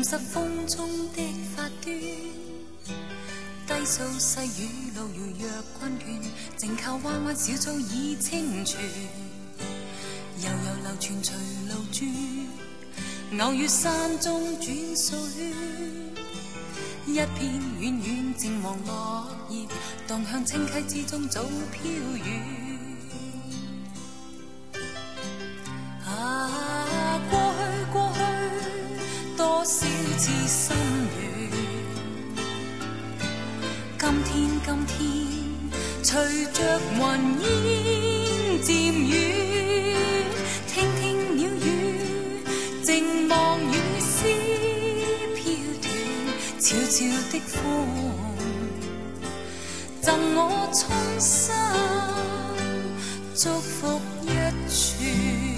染湿风中的发端，低诉细雨路遥若困倦，静靠弯弯小草已清泉，悠悠流泉随路转，偶遇山中转数圈，一片远远渐黄落叶，荡向清溪之中早飘远。过去多少次心愿，今天隨着雲煙漸遠，聽聽鳥語，靜望雨絲飄斷，悄悄的風贈我衷心祝福一串。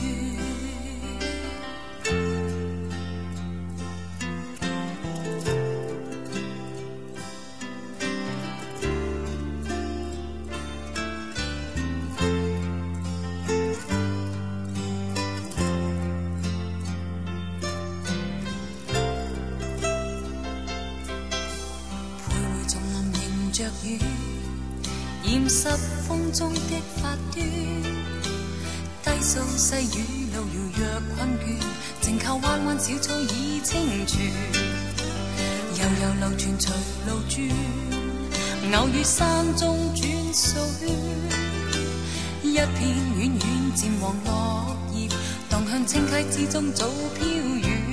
着雨，染湿風中的發端，低訴細雨路遙若困倦，靜靠彎彎小草已清泉，悠悠流泉隨路轉，偶遇山中轉數圈，一片遠遠漸黃落葉，蕩向清溪之中早飄遠。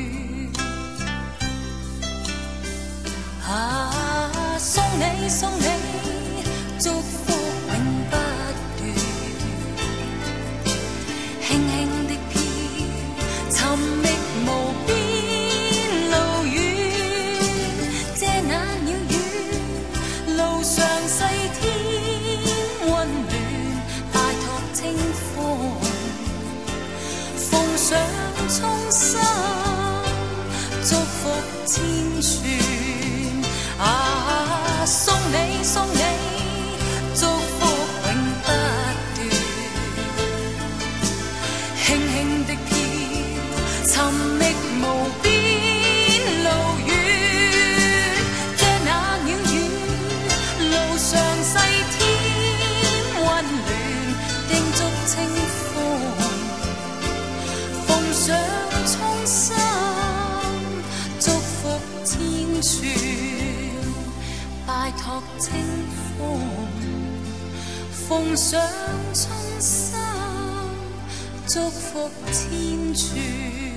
送你祝福永不斷，輕輕的飄，尋覓無邊路遠，遮那鳥語，路上細天溫暖，拜託清風，奉上衷心祝福千串。送你祝福永不斷，輕輕的飄，尋覓無邊路遠，遮那鳥語，路上細天溫暖，叮囑清風，奉上衷心祝福千串。拜託清風，奉上衷心祝福千串。